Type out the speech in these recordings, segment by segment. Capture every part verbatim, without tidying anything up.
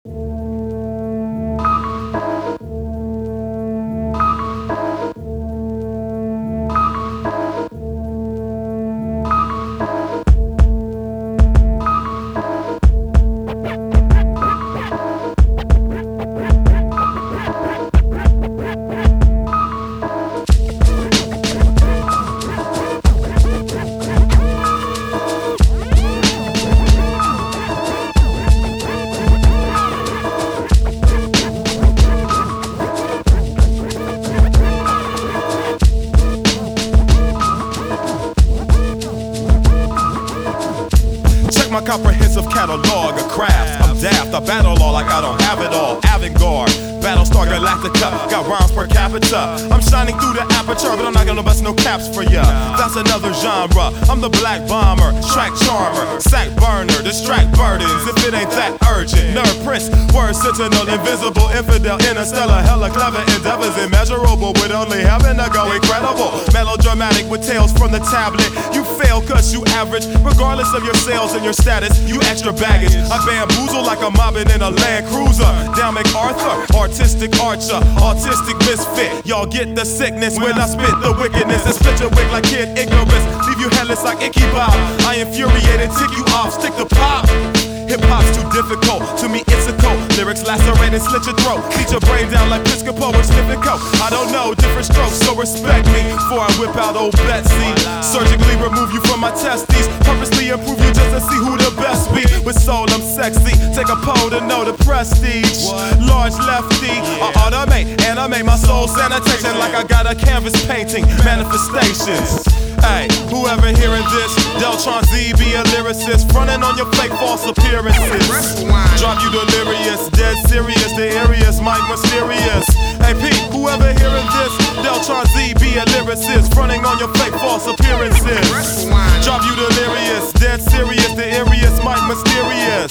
My comprehensive catalog of crafts. I'm daft, I battle all like I don't have it all. Avant-garde, Battlestar Galactica, got rhymes per capita. I'm shining through the aperture, but I'm not gonna bust no caps for ya. That's another genre. I'm the black bomber, track charmer, sack burner, distract burdens. If it ain't that urgent, nerve prince, word sentinel, invisible, infidel, interstellar, hella clever endeavors, immeasurable with only heaven to go incredible. Melodramatic with tales from the tablet. You fail cause you average, regardless of your sales and your status, you extra baggage. I bamboozle like I'm mobbing in a Land Cruiser. Down MacArthur, artistic archer, autistic misfit. Y'all get the sickness when I spit the wickedness and split your wig like Kid Icarus. Leave you headless like Icky Bob. I infuriated, tick you off, stick the pop. Hip-hop's too difficult, to me it's a cult. Lyrics lacerate and slit your throat. Beat your brain down like Piscopo or sniffing coke. I don't know, different strokes, so respect me before I whip out old Betsy. Surgically remove you from my testes, purposely improve you just to see who the best be. With soul I'm sexy, take a pole to know the prestige. Large lefty, I automate, animate my soul sanitation like I got a canvas painting. Manifestations. Hey, whoever hearing this, Deltron Z be a lyricist, frontin' on your fake false appearances. Drop you delirious, dead serious, the areas, Mike Mysterious. Hey Pete, whoever hearing this, Deltron Z be a lyricist, frontin' on your fake false appearances. Drop you delirious, dead serious, the areas, Mike Mysterious.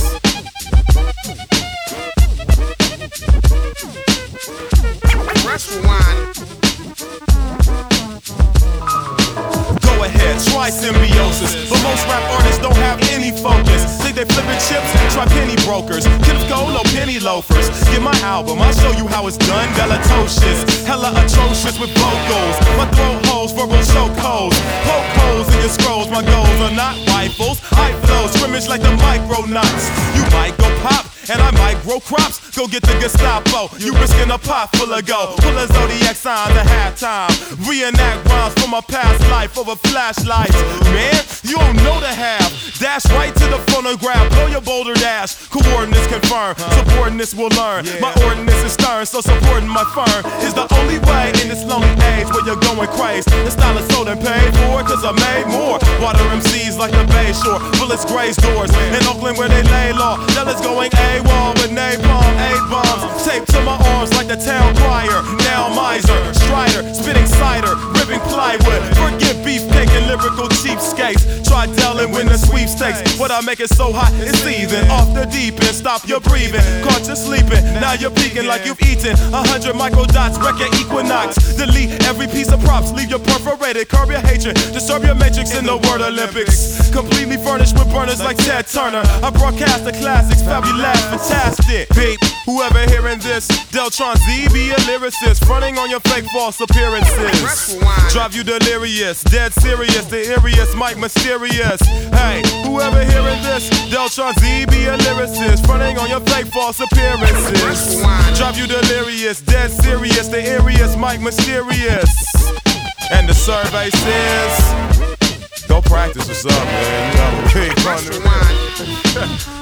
Press rewind. Go ahead, try symbiosis, but most rap artists don't have any focus. Think they flipping chips? Try penny brokers. Kids go, no penny loafers. Get my album, I'll show you how it's done. Galatocious, hella atrocious with vocals. My throat holes, verbal choke holes. Poke holes in your scrolls, my goals are not rifles. I flow, scrimmage like the micronauts. You might go pop, and I might grow crops. Go get the Gestapo, you risking a pot full of gold. Pull a zodiac sign at halftime. Reenact rhymes from my past life over flashlights. Man, you don't know the half. Dash right to the phonograph, blow your boulder dash. Coordinates confirm, subordinates will learn. My ordinance is stern, so supporting my firm is the only way in this lonely age where you're going crazy. The style is sold and paid for, cause I made more. Water M Cs like the Bay Shore, bullets graze doors. In Oakland where they lay law, Della's going AWOL with napalm, eight bombs. Taped to my arms like the town crier. Now miser, strider, spitting cider, ripping plywood. Forget beefcake and lyrical cheapskates. Try Dell and win the sweepstakes. What I make it so hot, it's seething. Off the deep end, stop your breathing. Caught you sleeping, now you're peeking like you've eaten a hundred micro dots, wreck your equinox. Delete every piece of props, leave you perforated. Curb your hatred, disturb your matrix in the word Olympics. Completely furnished with burners like Ted Turner. I broadcast the classics, fabulous, fantastic. Beep, whoever hearing this, Deltron Z be a lyricist, fronting on your fake false appearances. Drive you delirious, dead serious, the eeriest, Mike Mysterious. Hey, whoever hearing this, Deltron Z be a lyricist, fronting on your fake false appearances. Drive you delirious, dead serious, the eeriest, Mike Mysterious. And the survey says, go practice what's up, man. You know, big